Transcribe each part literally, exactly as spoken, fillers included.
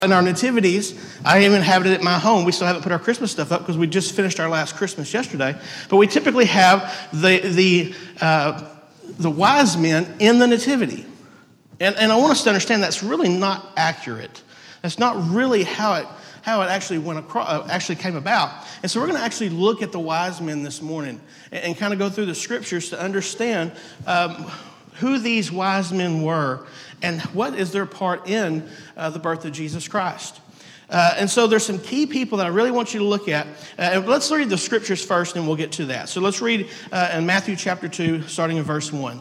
In our nativities, I even have it at my home. We still haven't put our Christmas stuff up because we just finished our last Christmas yesterday. But we typically have the the uh, the wise men in the nativity, and and I want us to understand that's really not accurate. That's not really how it how it actually went across, uh, actually came about. And so we're going to actually look at the wise men this morning and, and kind of go through the scriptures to understand um, who these wise men were and what is their part in uh, the birth of Jesus Christ. Uh, and so there's some key people that I really want you to look at. Uh, let's read the scriptures first, and we'll get to that. So let's read uh, in Matthew chapter two, starting in verse one.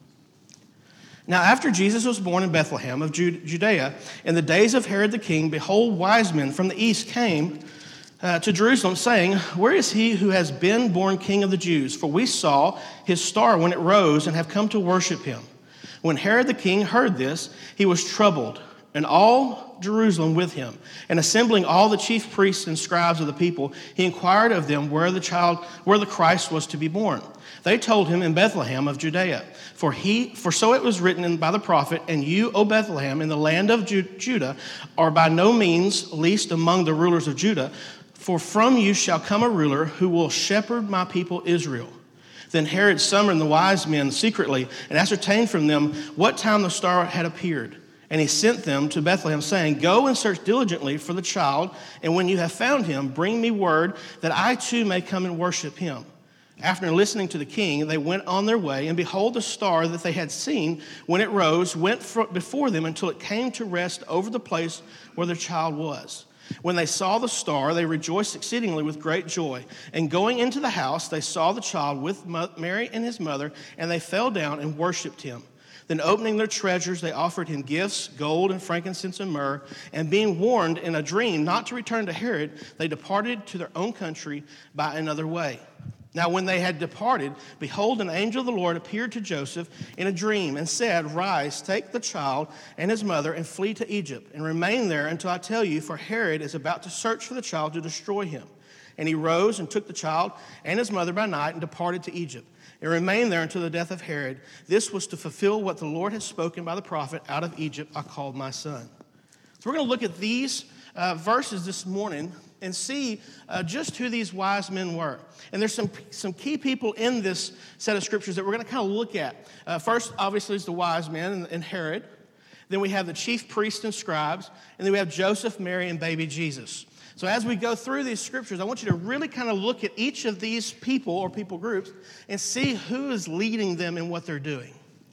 Now, after Jesus was born in Bethlehem of Judea, in the days of Herod the king, behold, wise men from the east came uh, to Jerusalem, saying, "Where is he who has been born King of the Jews? For we saw his star when it rose and have come to worship him." When Herod the king heard this, he was troubled, and all Jerusalem with him. And assembling all the chief priests and scribes of the people, he inquired of them where the child, where the Christ was to be born. They told him, in Bethlehem of Judea. For he, for so it was written in by the prophet, "And you, O Bethlehem, in the land of Ju- Judah, are by no means least among the rulers of Judah. For from you shall come a ruler who will shepherd my people Israel." Then Herod summoned the wise men secretly and ascertained from them what time the star had appeared. And he sent them to Bethlehem, saying, "Go and search diligently for the child, and when you have found him, bring me word that I too may come and worship him." After listening to the king, they went on their way, and behold, the star that they had seen when it rose went before them until it came to rest over the place where their child was. When they saw the star, they rejoiced exceedingly with great joy. And going into the house, they saw the child with Mary and his mother, and they fell down and worshipped him. Then opening their treasures, they offered him gifts, gold and frankincense and myrrh. And being warned in a dream not to return to Herod, they departed to their own country by another way. Now when they had departed, behold, an angel of the Lord appeared to Joseph in a dream and said, "Rise, take the child and his mother and flee to Egypt, and remain there until I tell you, for Herod is about to search for the child to destroy him." And he rose and took the child and his mother by night and departed to Egypt, and remained there until the death of Herod. This was to fulfill what the Lord had spoken by the prophet, "Out of Egypt I called my son." So we're going to look at these uh, verses this morning and see uh, just who these wise men were. And there's some some key people in this set of scriptures that we're going to kind of look at. Uh, first, obviously, is the wise men and, and Herod. Then we have the chief priests and scribes. And then we have Joseph, Mary, and baby Jesus. So as we go through these scriptures, I want you to really kind of look at each of these people or people groups and see who is leading them in what they're doing.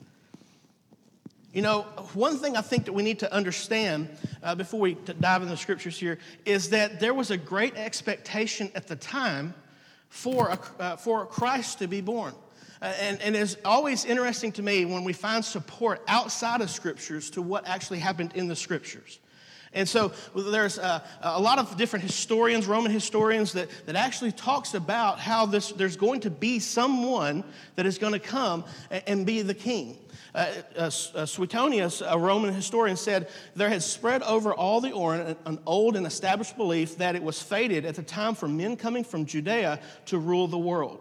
You know, one thing I think that we need to understand uh, before we dive into the scriptures here is that there was a great expectation at the time for a, uh, for Christ to be born. Uh, and, and it's always interesting to me when we find support outside of scriptures to what actually happened in the scriptures. And so there's uh, a lot of different historians, Roman historians, that, that actually talks about how this there's going to be someone that is going to come and, and be the king. Uh, uh, Suetonius, a Roman historian, said there had spread over all the Orient an old and established belief that it was fated at the time for men coming from Judea to rule the world.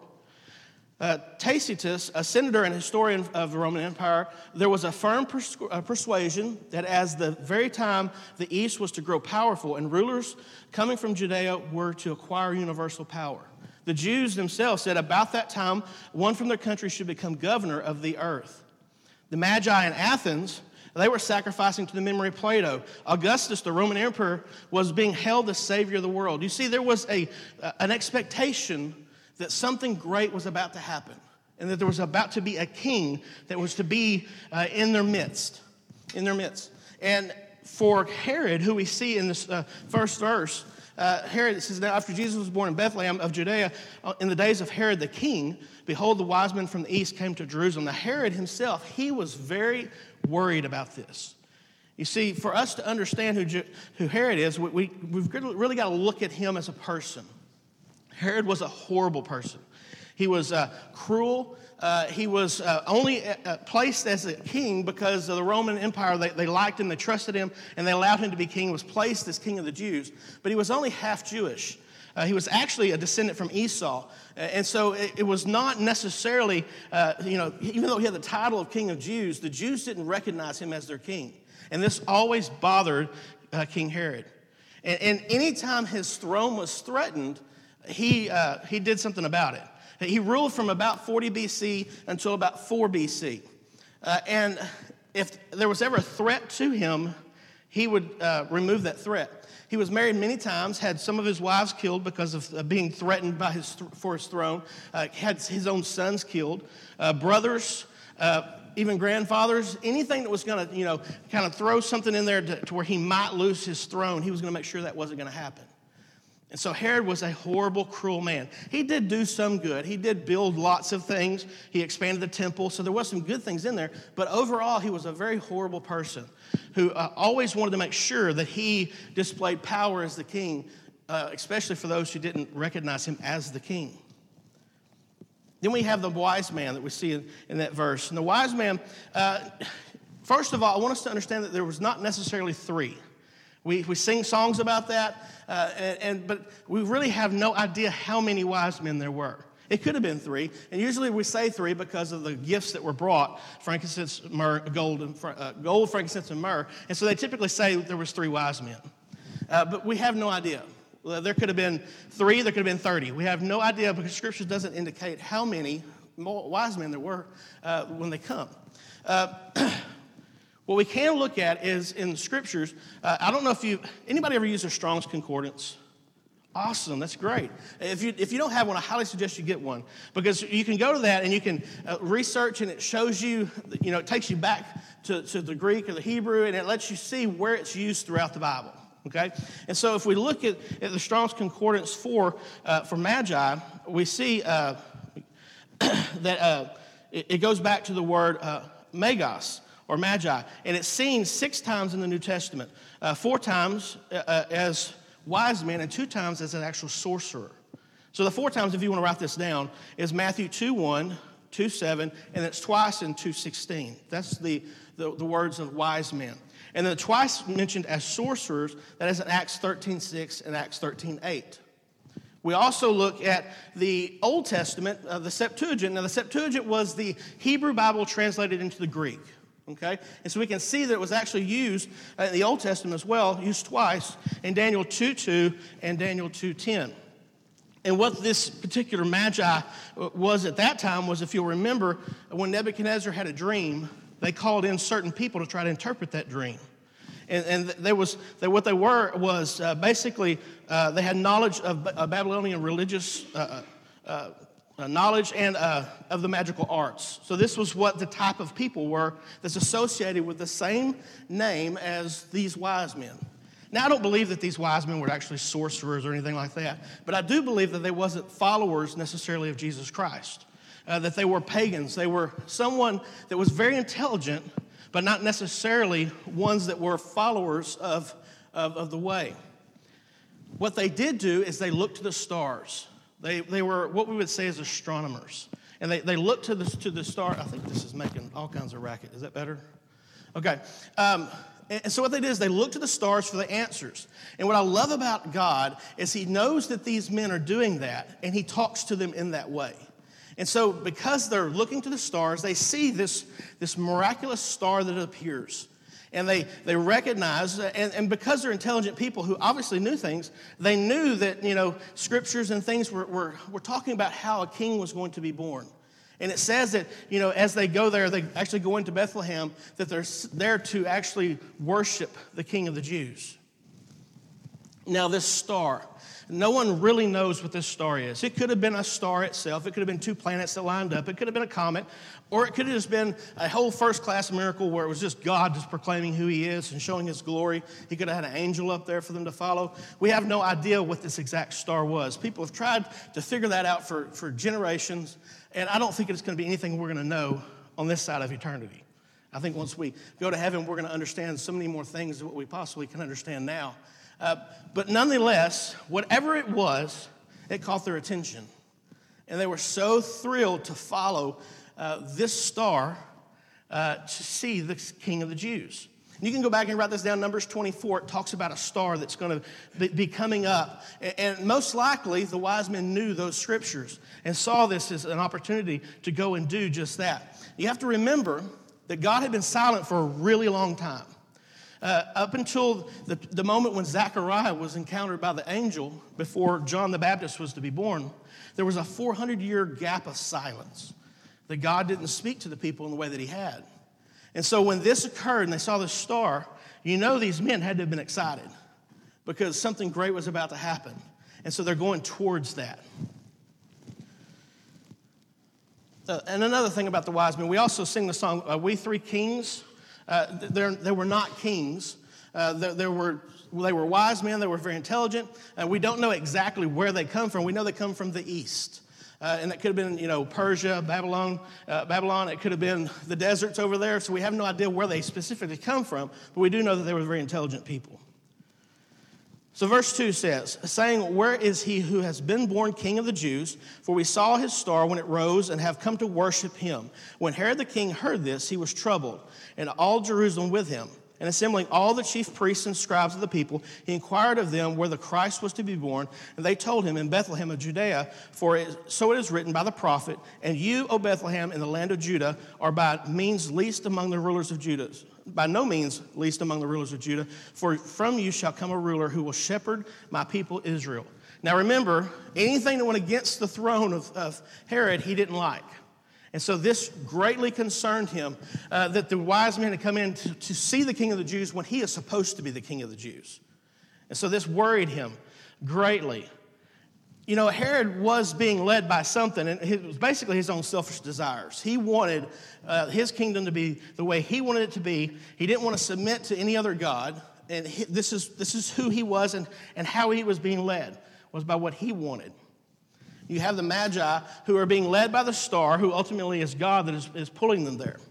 Uh, Tacitus, a senator and historian of the Roman Empire, there was a firm pers- uh, persuasion that as the very time the East was to grow powerful and rulers coming from Judea were to acquire universal power. The Jews themselves said about that time, one from their country should become governor of the earth. The Magi in Athens, they were sacrificing to the memory of Plato. Augustus, the Roman emperor, was being held as savior of the world. You see, there was a an expectation that something great was about to happen and that there was about to be a king that was to be uh, in their midst, in their midst. And for Herod, who we see in this uh, first verse, uh, Herod, it says, "Now after Jesus was born in Bethlehem of Judea, uh, in the days of Herod the king, behold, the wise men from the east came to Jerusalem." Now Herod himself, he was very worried about this. You see, for us to understand who, who Herod is, we, we, we've really got to look at him as a person. Herod was a horrible person. He was uh, cruel. Uh, he was uh, only uh, placed as a king because of the Roman Empire. They, they liked him, they trusted him, and they allowed him to be king. He was placed as king of the Jews. But he was only half Jewish. Uh, he was actually a descendant from Esau. Uh, and so it, it was not necessarily, uh, you know, even though he had the title of king of Jews, the Jews didn't recognize him as their king. And this always bothered uh, King Herod. And, and anytime his throne was threatened, he, uh, he did something about it. He ruled from about forty B C until about four B C. Uh, and if there was ever a threat to him, he would uh, remove that threat. He was married many times, had some of his wives killed because of uh, being threatened by his th- for his throne, uh, had his own sons killed, uh, brothers, uh, even grandfathers, anything that was going to, you know, kind of throw something in there to, to where he might lose his throne, he was going to make sure that wasn't going to happen. And so Herod was a horrible, cruel man. He did do some good. He did build lots of things. He expanded the temple, so there was some good things in there. But overall, he was a very horrible person who uh, always wanted to make sure that he displayed power as the king, uh, especially for those who didn't recognize him as the king. Then we have the wise man that we see in, in that verse. And the wise man, uh, first of all, I want us to understand that there was not necessarily three. We we sing songs about that, uh, and, and but we really have no idea how many wise men there were. It could have been three, and usually we say three because of the gifts that were brought: frankincense, myrrh, gold, and uh, gold, frankincense, and myrrh. And so they typically say there was three wise men, uh, but we have no idea. There could have been three, there could have been thirty. We have no idea because Scripture doesn't indicate how many wise men there were uh, when they come. Uh, What we can look at is in the Scriptures, uh, I don't know if you, anybody ever use a Strong's Concordance? Awesome, that's great. If you if you don't have one, I highly suggest you get one because you can go to that and you can uh, research and it shows you, you know, it takes you back to, to the Greek or the Hebrew and it lets you see where it's used throughout the Bible, okay? And so if we look at, at the Strong's Concordance for, uh, for Magi, we see uh, that uh, it, it goes back to the word uh, magos, or magi, and it's seen six times in the New Testament, uh, four times uh, as wise men and two times as an actual sorcerer. So the four times, if you want to write this down, is Matthew two one, two seven, and it's twice in two sixteen. That's the, the, the words of wise men. And then twice mentioned as sorcerers, that is in Acts thirteen six and Acts thirteen eight. We also look at the Old Testament, uh, the Septuagint. Now the Septuagint was the Hebrew Bible translated into the Greek. Okay, and so we can see that it was actually used in the Old Testament as well, used twice in Daniel two two and Daniel two ten. And what this particular magi was at that time was, if you'll remember, when Nebuchadnezzar had a dream, they called in certain people to try to interpret that dream. And, and there was they, what they were was uh, basically uh, they had knowledge of uh, Babylonian religious uh, uh, Uh, knowledge and uh, of the magical arts. So this was what the type of people were that's associated with the same name as these wise men. Now, I don't believe that these wise men were actually sorcerers or anything like that, but I do believe that they wasn't followers necessarily of Jesus Christ, uh, that they were pagans. They were someone that was very intelligent, but not necessarily ones that were followers of, of, of the way. What they did do is they looked to the stars. They they were what we would say as astronomers. And they, they looked to the, to the star. I think this is making all kinds of racket. Is that better? Okay. Um, and so what they did is they looked to the stars for the answers. And what I love about God is he knows that these men are doing that, and he talks to them in that way. And so because they're looking to the stars, they see this, this miraculous star that appears. And they, they recognize, and, and because they're intelligent people who obviously knew things, they knew that, you know, scriptures and things were, were, were talking about how a king was going to be born. And it says that, you know, as they go there, they actually go into Bethlehem, that they're there to actually worship the King of the Jews. Now, this star, no one really knows what this star is. It could have been a star itself. It could have been two planets that lined up. It could have been a comet. Or it could have just been a whole first-class miracle where it was just God just proclaiming who he is and showing his glory. He could have had an angel up there for them to follow. We have no idea what this exact star was. People have tried to figure that out for, for generations, and I don't think it's going to be anything we're going to know on this side of eternity. I think once we go to heaven, we're going to understand so many more things than what we possibly can understand now. Uh, but nonetheless, whatever it was, it caught their attention. And they were so thrilled to follow uh, this star uh, to see the King of the Jews. And you can go back and write this down. Numbers twenty-four, it talks about a star that's going to be coming up. And most likely, the wise men knew those scriptures and saw this as an opportunity to go and do just that. You have to remember that God had been silent for a really long time. Uh, up until the, the moment when Zechariah was encountered by the angel before John the Baptist was to be born, there was a four hundred year gap of silence that God didn't speak to the people in the way that he had. And so when this occurred and they saw this star, you know these men had to have been excited because something great was about to happen. And so they're going towards that. Uh, and another thing about the wise men, we also sing the song, uh, We Three Kings. Uh, they were not kings. Uh, there, there were, they were wise men. They were very intelligent. And we don't know exactly where they come from. We know they come from the east. Uh, and it could have been, you know, Persia, Babylon, uh, Babylon. It could have been the deserts over there. So we have no idea where they specifically come from. But we do know that they were very intelligent people. So verse two says, saying, where is he who has been born king of the Jews? For we saw his star when it rose and have come to worship him. When Herod the king heard this, he was troubled, and all Jerusalem with him. And assembling all the chief priests and scribes of the people, he inquired of them where the Christ was to be born. And they told him, in Bethlehem of Judea, for it, so it is written by the prophet, and you, O Bethlehem, in the land of Judah, are by means least among the rulers of Judah. By no means least among the rulers of Judah, for from you shall come a ruler who will shepherd my people Israel. Now remember, anything that went against the throne of, of Herod, he didn't like. And so this greatly concerned him uh, that the wise men had come in to, to see the king of the Jews when he is supposed to be the king of the Jews. And so this worried him greatly. You know, Herod was being led by something, and it was basically his own selfish desires. He wanted uh, his kingdom to be the way he wanted it to be. He didn't want to submit to any other god. And he, this is this is who he was and, and how he was being led, was by what he wanted. You have the Magi who are being led by the star, who ultimately is God that is, is pulling them there.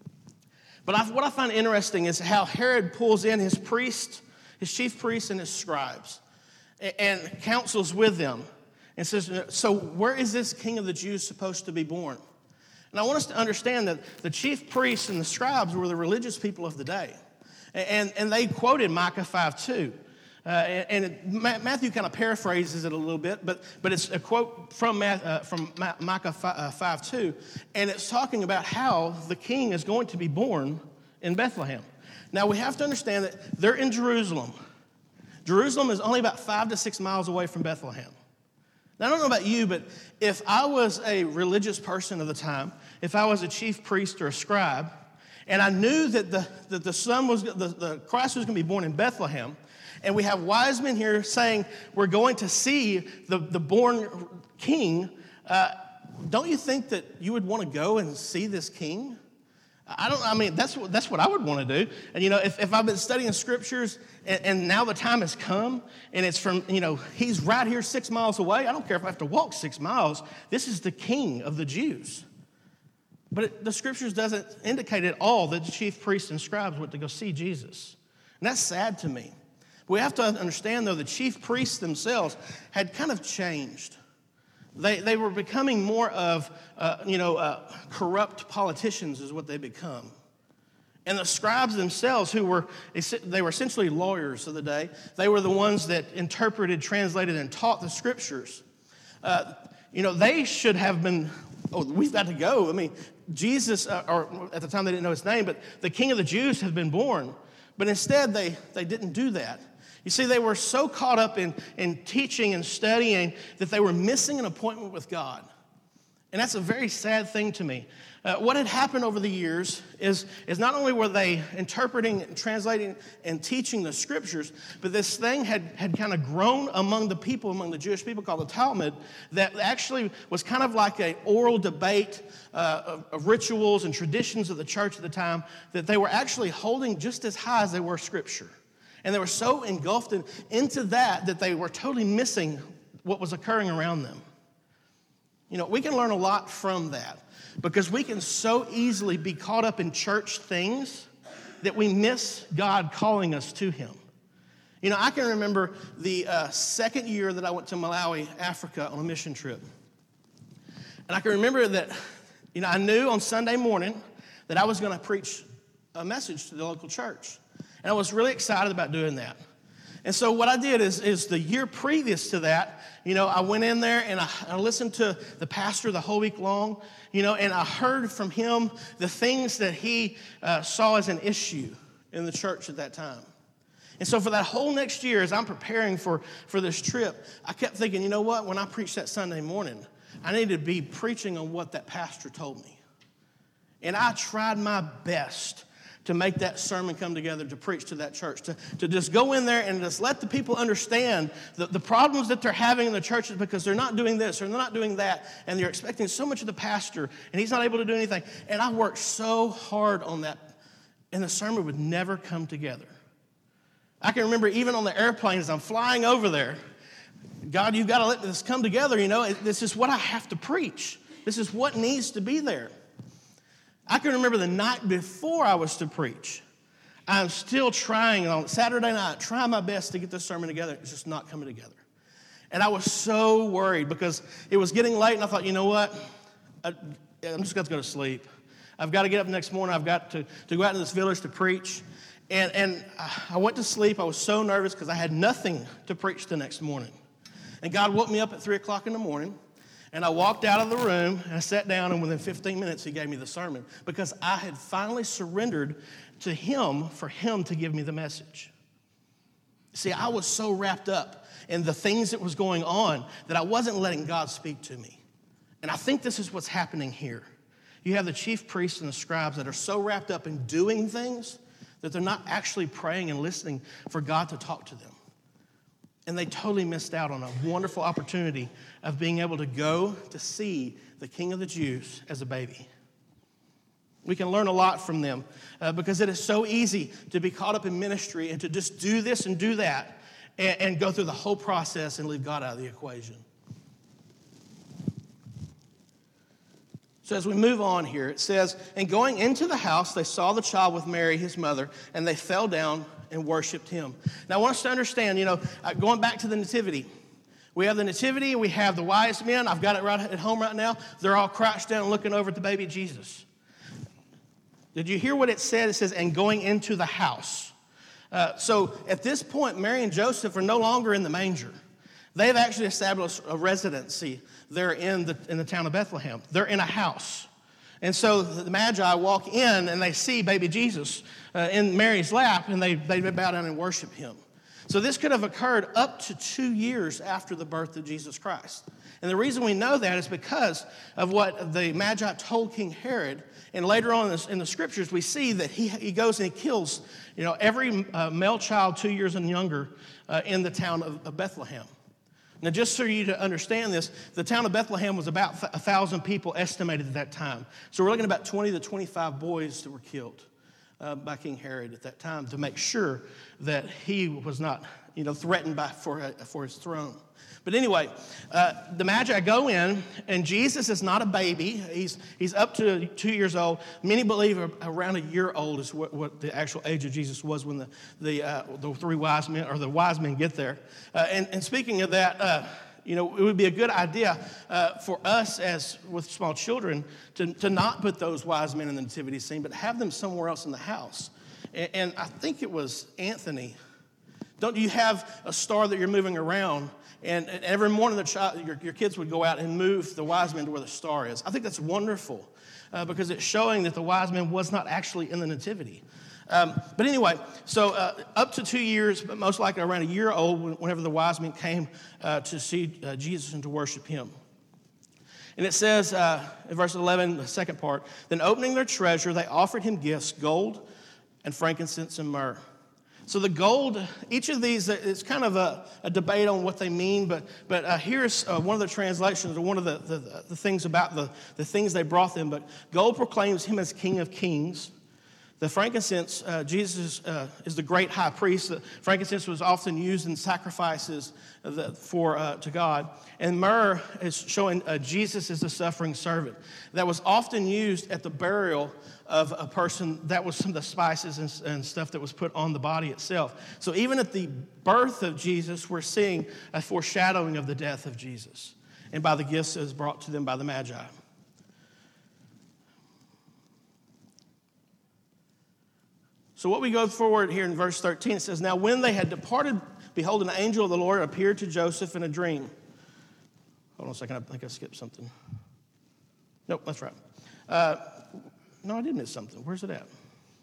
But I, what I find interesting is how Herod pulls in his priests, his chief priests and his scribes, and, and counsels with them and says, so where is this king of the Jews supposed to be born? And I want us to understand that the chief priests and the scribes were the religious people of the day. And, and they quoted Micah five two. Uh, and it, Matthew kind of paraphrases it a little bit, but, but it's a quote from, uh, from Micah five two, and it's talking about how the king is going to be born in Bethlehem. Now, we have to understand that they're in Jerusalem. Jerusalem is only about five to six miles away from Bethlehem. Now, I don't know about you, but if I was a religious person of the time, if I was a chief priest or a scribe, and I knew that the, that the son was, the, the Christ was going to be born in Bethlehem, and we have wise men here saying we're going to see the, the born king. Uh, don't you think that you would want to go and see this king? I don't. I mean, that's what that's what I would want to do. And you know, if, if I've been studying scriptures and, and now the time has come, and it's from you know he's right here six miles away. I don't care if I have to walk six miles. This is the king of the Jews. But it, the scriptures doesn't indicate at all that the chief priests and scribes went to go see Jesus, and that's sad to me. We have to understand, though, the chief priests themselves had kind of changed. They they were becoming more of, uh, you know, uh, corrupt politicians is what they become. And the scribes themselves, who were, they were essentially lawyers of the day, they were the ones that interpreted, translated, and taught the scriptures. Uh, you know, they should have been, oh, we've got to go. I mean, Jesus, uh, or at the time they didn't know his name, but the king of the Jews had been born. But instead, they, they didn't do that. You see, they were so caught up in, in teaching and studying that they were missing an appointment with God. And that's a very sad thing to me. Uh, what had happened over the years is, is not only were they interpreting, translating, and teaching the scriptures, but this thing had, had kind of grown among the people, among the Jewish people called the Talmud, that actually was kind of like an oral debate uh, of, of rituals and traditions of the church at the time, that they were actually holding just as high as they were scripture. And they were so engulfed in, into that that they were totally missing what was occurring around them. You know, we can learn a lot from that because we can so easily be caught up in church things that we miss God calling us to him. You know, I can remember the uh, second year that I went to Malawi, Africa on a mission trip. And I can remember that, you know, I knew on Sunday morning that I was going to preach a message to the local church. And I was really excited about doing that. And so what I did is, is the year previous to that, you know, I went in there and I, I listened to the pastor the whole week long, you know, and I heard from him the things that he uh, saw as an issue in the church at that time. And so for that whole next year, as I'm preparing for, for this trip, I kept thinking, you know what? When I preached that Sunday morning, I needed to be preaching on what that pastor told me. And I tried my best to make that sermon come together, to preach to that church, to, to just go in there and just let the people understand the, the problems that they're having in the churches because they're not doing this or they're not doing that, and they're expecting so much of the pastor, and he's not able to do anything. And I worked so hard on that, and the sermon would never come together. I can remember even on the airplane as I'm flying over there, God, you've got to let this come together, you know. This is what I have to preach. This is what needs to be there. I can remember the night before I was to preach. I'm still trying on Saturday night, trying my best to get this sermon together. It's just not coming together. And I was so worried because it was getting late, and I thought, you know what? I, I'm just going to go to sleep. I've got to get up the next morning. I've got to, to go out into this village to preach. And, and I went to sleep. I was so nervous because I had nothing to preach the next morning. And God woke me up at three o'clock in the morning. And I walked out of the room, and I sat down, and within fifteen minutes, he gave me the sermon because I had finally surrendered to him for him to give me the message. See, I was so wrapped up in the things that was going on that I wasn't letting God speak to me. And I think this is what's happening here. You have the chief priests and the scribes that are so wrapped up in doing things that they're not actually praying and listening for God to talk to them. And they totally missed out on a wonderful opportunity of being able to go to see the King of the Jews as a baby. We can learn a lot from them uh, because it is so easy to be caught up in ministry and to just do this and do that and, and go through the whole process and leave God out of the equation. So as we move on here, it says, and going into the house, they saw the child with Mary, his mother, and they fell down and worshiped him. Now, I want us to understand, you know, going back to the nativity, we have the nativity and we have the wise men. I've got it right at home right now. They're all crouched down looking over at the baby Jesus. Did you hear what it said? It says, and going into the house. Uh, so at this point, Mary and Joseph are no longer in the manger. They've actually established a residency there in the, in the town of Bethlehem. They're in a house. And so the Magi walk in and they see baby Jesus uh, in Mary's lap, and they, they bow down and worship him. So this could have occurred up to two years after the birth of Jesus Christ. And the reason we know that is because of what the Magi told King Herod. And later on in the, in the scriptures, we see that he, he goes and he kills, you know, every uh, male child two years and younger uh, in the town of, of Bethlehem. Now, just so you to understand this, the town of Bethlehem was about a thousand people estimated at that time. So we're looking at about twenty to twenty-five boys that were killed uh, by King Herod at that time to make sure that he was not, you know, threatened by for uh, for his throne. But anyway, uh, the Magi go in, and Jesus is not a baby. He's he's up to two years old. Many believe around a year old is what, what the actual age of Jesus was when the the uh, the three wise men or the wise men get there. Uh, and, and speaking of that, uh, you know, it would be a good idea uh, for us as with small children to to not put those wise men in the nativity scene, but have them somewhere else in the house. And, and I think it was Anthony. Don't you have a star that you're moving around? And every morning, the child, your, your kids would go out and move the wise men to where the star is. I think that's wonderful uh, because it's showing that the wise man was not actually in the nativity. Um, but anyway, so uh, up to two years, but most likely around a year old, whenever the wise men came uh, to see uh, Jesus and to worship him. And it says uh, in verse eleven, the second part, then opening their treasure, they offered him gifts, gold and frankincense and myrrh. So the gold, each of these, it's kind of a, a debate on what they mean, but but uh, here's uh, one of the translations, or one of the, the, the things about the, the things they brought them. But gold proclaims him as King of Kings. The frankincense, uh, Jesus uh, is the great high priest. The frankincense was often used in sacrifices for uh, to God. And myrrh is showing uh, Jesus as the suffering servant. That was often used at the burial of a person. That was some of the spices and, and stuff that was put on the body itself. So even at the birth of Jesus, we're seeing a foreshadowing of the death of Jesus, and by the gifts that was brought to them by the Magi. So what we go forward here in verse thirteen, it says, now when they had departed, behold, an angel of the Lord appeared to Joseph in a dream. Hold on a second, I think I skipped something. Nope, that's right. Uh, no, I did miss something. Where's it at?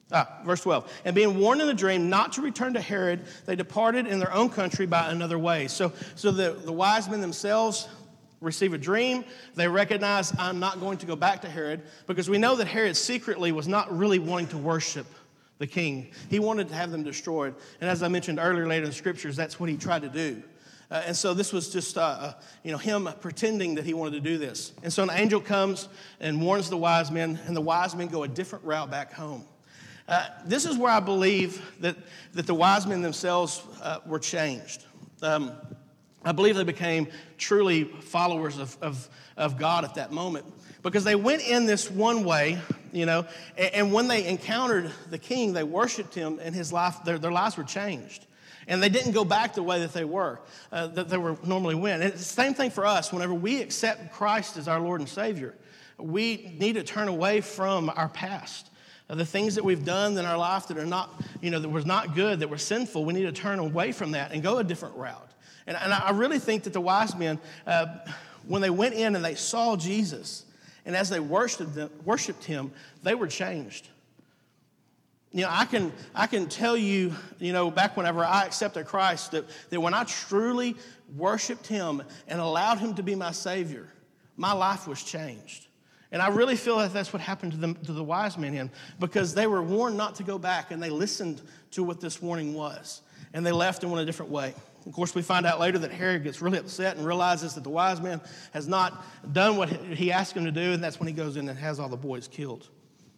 Ah, verse twelve. And being warned in a dream not to return to Herod, they departed in their own country by another way. So, so the, the wise men themselves receive a dream. They recognize, I'm not going to go back to Herod, because we know that Herod secretly was not really wanting to worship the king. He wanted to have them destroyed. And as I mentioned earlier later in the scriptures, that's what he tried to do. Uh, and so this was just, uh, uh, you know, him pretending that he wanted to do this. And so an angel comes and warns the wise men, and the wise men go a different route back home. Uh, this is where I believe that, that the wise men themselves uh, were changed. Um, I believe they became truly followers of, of, of God at that moment, because they went in this one way, you know, and, and when they encountered the king, they worshiped him, and his life, their, their lives were changed. And they didn't go back the way that they were, uh, that they were normally went. And it's the same thing for us. Whenever we accept Christ as our Lord and Savior, we need to turn away from our past. Uh, the things that we've done in our life that are not, you know, that was not good, that were sinful, we need to turn away from that and go a different route. And, and I really think that the wise men, uh, when they went in and they saw Jesus, and as they worshiped, them, worshiped him, they were changed. You know, I can I can tell you, you know, back whenever I accepted Christ, that, that when I truly worshiped him and allowed him to be my Savior, my life was changed. And I really feel that that's what happened to, them, to the wise men in, because they were warned not to go back, and they listened to what this warning was. And they left and went a different way. Of course, we find out later that Herod gets really upset and realizes that the wise man has not done what he asked him to do, and that's when he goes in and has all the boys killed.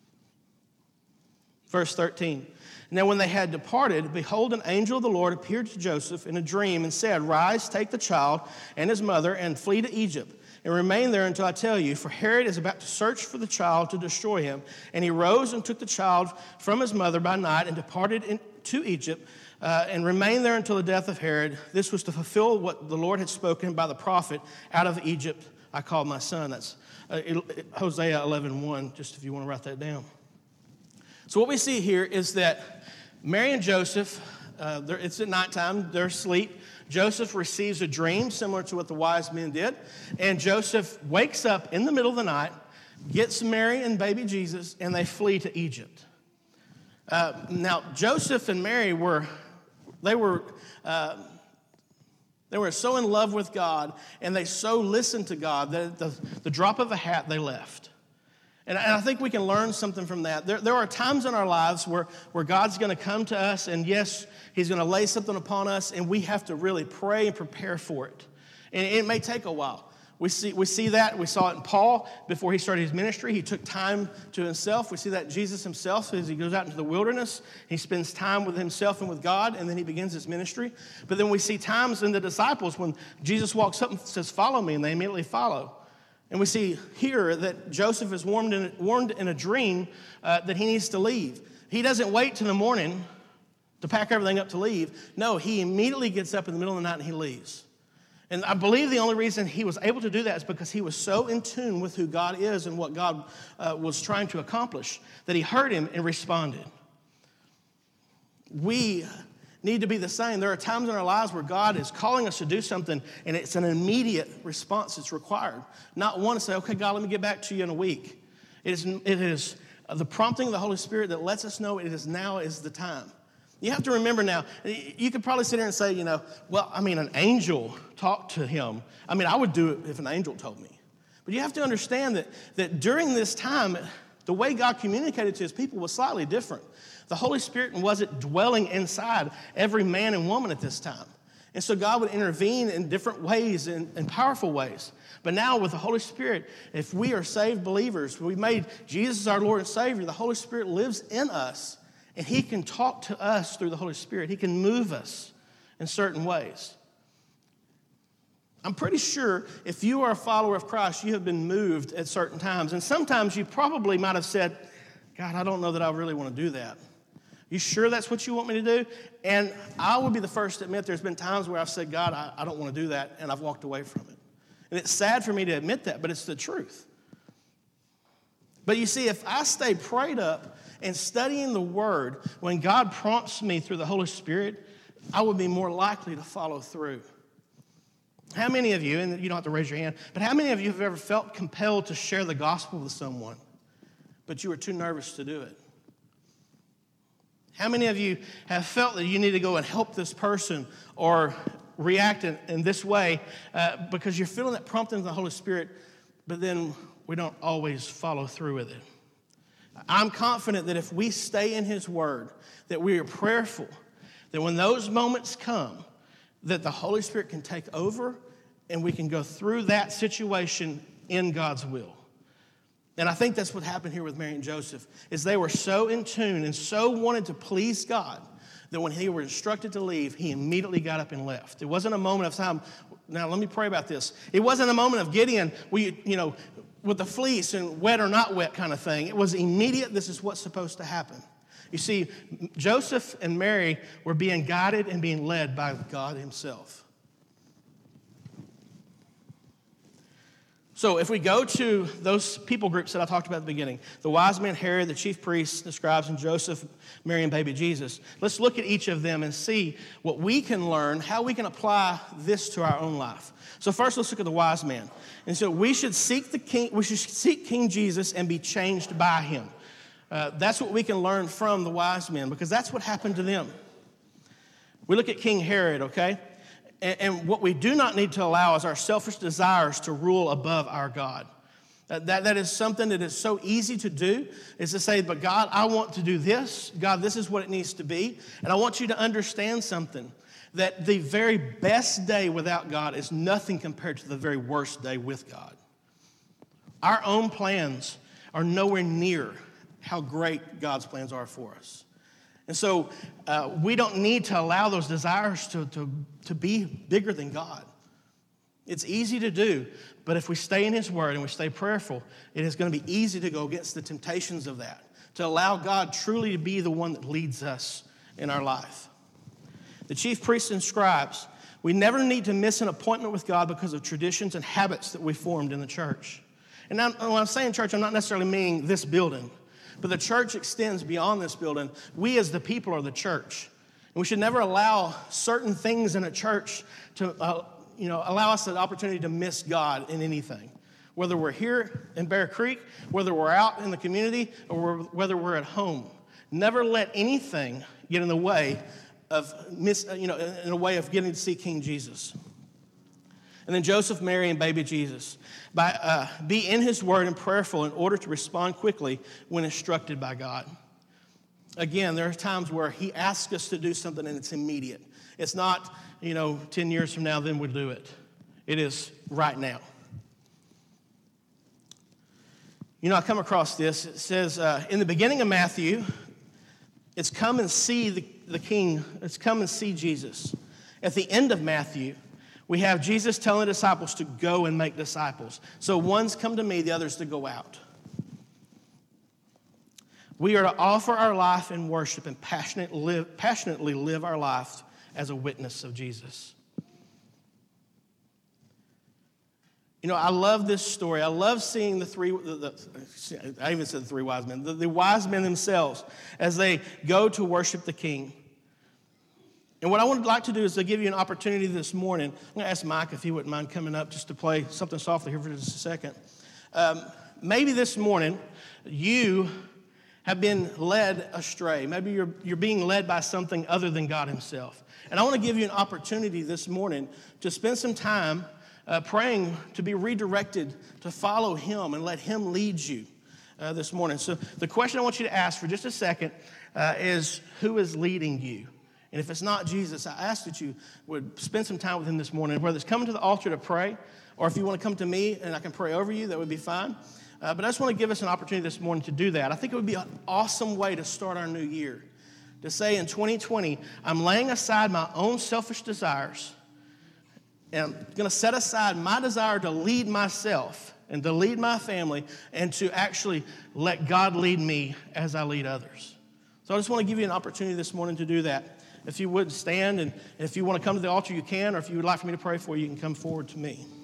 Verse thirteen. Now when they had departed, behold, an angel of the Lord appeared to Joseph in a dream and said, Rise, take the child and his mother and flee to Egypt, and remain there until I tell you, for Herod is about to search for the child to destroy him. And he rose and took the child from his mother by night and departed in, to Egypt uh, and remained there until the death of Herod. This was to fulfill what the Lord had spoken by the prophet, out of Egypt I called my son. That's uh, Hosea eleven one, just if you want to write that down. So what we see here is that Mary and Joseph, uh, it's at nighttime, they're asleep. Joseph receives a dream similar to what the wise men did. And Joseph wakes up in the middle of the night, gets Mary and baby Jesus, and they flee to Egypt. Uh, now, Joseph and Mary were, they were, uh, they were so in love with God, and they so listened to God that at the, the drop of a hat, they left. And I think we can learn something from that. There, there are times in our lives where, where God's going to come to us, and yes, he's going to lay something upon us, and we have to really pray and prepare for it. And it may take a while. We see, we see that. We saw it in Paul before he started his ministry. He took time to himself. We see that in Jesus himself as he goes out into the wilderness. He spends time with himself and with God, and then he begins his ministry. But then we see times in the disciples when Jesus walks up and says, Follow me, and they immediately follow. And we see here that Joseph is warned in, warned in a dream uh, that he needs to leave. He doesn't wait till the morning to pack everything up to leave. No, he immediately gets up in the middle of the night and he leaves. And I believe the only reason he was able to do that is because he was so in tune with who God is and what God uh, was trying to accomplish that he heard him and responded. We need to be the same. There are times in our lives where God is calling us to do something, and it's an immediate response that's required. Not one to say, okay, God, let me get back to you in a week. It is, it is the prompting of the Holy Spirit that lets us know it is now is the time. You have to remember now, you could probably sit here and say, you know, well, I mean, an angel talked to him. I mean, I would do it if an angel told me. But you have to understand that, that during this time, the way God communicated to his people was slightly different. The Holy Spirit wasn't dwelling inside every man and woman at this time. And so God would intervene in different ways, in, in powerful ways. But now with the Holy Spirit, if we are saved believers, we've made Jesus our Lord and Savior, the Holy Spirit lives in us, and he can talk to us through the Holy Spirit. He can move us in certain ways. I'm pretty sure if you are a follower of Christ, you have been moved at certain times. And sometimes you probably might have said, God, I don't know that I really want to do that. You sure that's what you want me to do? And I will be the first to admit there's been times where I've said, God, I, I don't want to do that, and I've walked away from it. And it's sad for me to admit that, but it's the truth. But you see, if I stay prayed up and studying the Word, when God prompts me through the Holy Spirit, I would be more likely to follow through. How many of you, and you don't have to raise your hand, but how many of you have ever felt compelled to share the gospel with someone, but you were too nervous to do it? How many of you have felt that you need to go and help this person or react in, in this way uh, because you're feeling that prompting of the Holy Spirit, but then we don't always follow through with it? I'm confident that if we stay in His Word, that we are prayerful, that when those moments come, that the Holy Spirit can take over and we can go through that situation in God's will. And I think that's what happened here with Mary and Joseph, is they were so in tune and so wanted to please God that when he were instructed to leave, he immediately got up and left. It wasn't a moment of time. Now, let me pray about this. It wasn't a moment of Gideon, we, you know, with the fleece and wet or not wet kind of thing. It was immediate. This is what's supposed to happen. You see, Joseph and Mary were being guided and being led by God Himself. So if we go to those people groups that I talked about at the beginning, the wise men, Herod, the chief priests, the scribes, and Joseph, Mary, and baby Jesus, let's look at each of them and see what we can learn, how we can apply this to our own life. So first, let's look at the wise man. And so we should seek the king. We should seek King Jesus and be changed by Him. Uh, that's what we can learn from the wise men, because that's what happened to them. We look at King Herod, okay? And what we do not need to allow is our selfish desires to rule above our God. That, that, that is something that is so easy to do, is to say, but God, I want to do this. God, this is what it needs to be. And I want you to understand something, that the very best day without God is nothing compared to the very worst day with God. Our own plans are nowhere near how great God's plans are for us. And so uh, we don't need to allow those desires to, to, to be bigger than God. It's easy to do, but if we stay in His Word and we stay prayerful, it is going to be easy to go against the temptations of that, to allow God truly to be the one that leads us in our life. The chief priests and scribes, we never need to miss an appointment with God because of traditions and habits that we formed in the church. And now, when I'm saying church, I'm not necessarily meaning this building. But the church extends beyond this building. We as the people are the church. And we should never allow certain things in a church to uh, you know, allow us the opportunity to miss God in anything. Whether we're here in Bear Creek, whether we're out in the community, or whether we're at home. Never let anything get in the way of miss, you know, in a way of getting to see King Jesus. And then Joseph, Mary, and baby Jesus. By, uh, be in His Word and prayerful in order to respond quickly when instructed by God. Again, there are times where He asks us to do something and it's immediate. It's not, you know, ten years from now, then we'll do it. It is right now. You know, I come across this. It says, uh, in the beginning of Matthew, it's come and see the, the King. It's come and see Jesus. At the end of Matthew, we have Jesus telling the disciples to go and make disciples. So one's come to me, the other's to go out. We are to offer our life in worship and passionate live, passionately live our life as a witness of Jesus. You know, I love this story. I love seeing the three, the, the, I even said the three wise men, the, the wise men themselves as they go to worship the King. And what I would like to do is to give you an opportunity this morning. I'm going to ask Mike if he wouldn't mind coming up just to play something softly here for just a second. Um, maybe this morning you have been led astray. Maybe you're, you're being led by something other than God Himself. And I want to give you an opportunity this morning to spend some time uh, praying to be redirected, to follow Him and let Him lead you uh, this morning. So the question I want you to ask for just a second uh, is, who is leading you? And if it's not Jesus, I ask that you would spend some time with Him this morning, whether it's coming to the altar to pray, or if you want to come to me and I can pray over you, that would be fine. Uh, but I just want to give us an opportunity this morning to do that. I think it would be an awesome way to start our new year. To say in twenty twenty, I'm laying aside my own selfish desires, and I'm going to set aside my desire to lead myself and to lead my family and to actually let God lead me as I lead others. So I just want to give you an opportunity this morning to do that. If you would stand, and if you want to come to the altar, you can, or if you would like for me to pray for you, you can come forward to me.